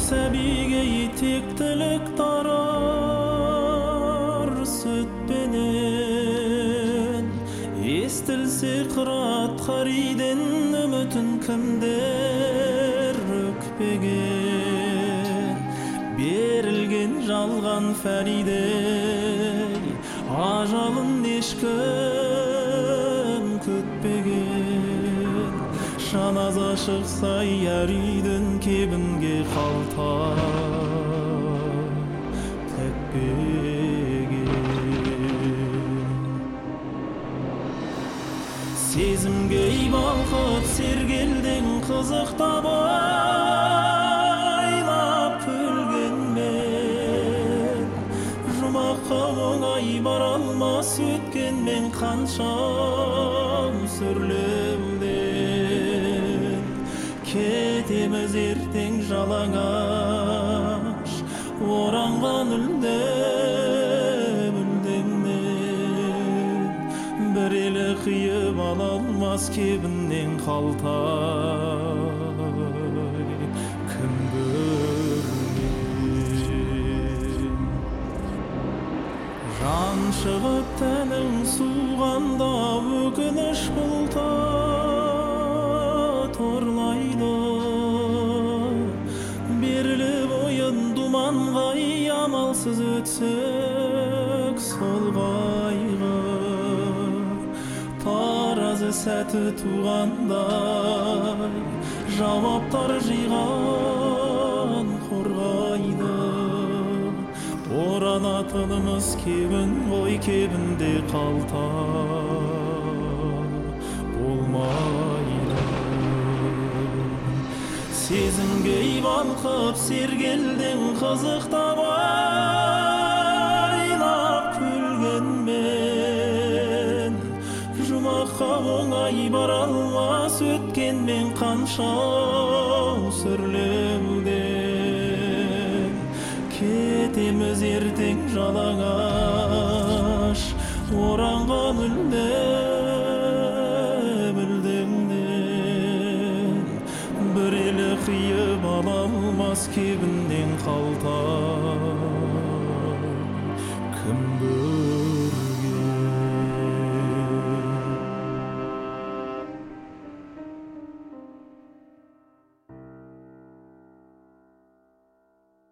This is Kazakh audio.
сәбиге тектілік тарар сөтпенен, естілсе қырат қариден үмітін кімдер өкпеген. Берілген жалған фәридей ажалын ешкім күтпеген. Жаназа шықса әр үйдің кебінге қалта тәкпеген. Сезімге балқып сергелдің қызықтап ойлап күлгенмен, жұмаққа оңай бара алмас өткенмен қанша сүрлеуден. Кетеміз ертең жалаңаш оранған мүлдеңнен. Бір елі қиып ала алмас кебіннен қалтай кім көрген. Жан шығып тәнің суғанда өкініш бұлта торлайды. Беріліп ойын думанға амалсыз өтсек сол қайғы. Таразы сәті туғандай жауаптар жиған қорғайды. Оранатынымыз кебін ғой, кебінде қалта болмайды. Сезімге балқып сергелдің қызықтап ойлап күлгенмен, жұмаққа оңай бара алмас өткенмен қанша сүрлеуден. Кетеміз ертең жалаңаш оранған мүлдеңнен. Бір елі қиып ала алмас кебіннен қалта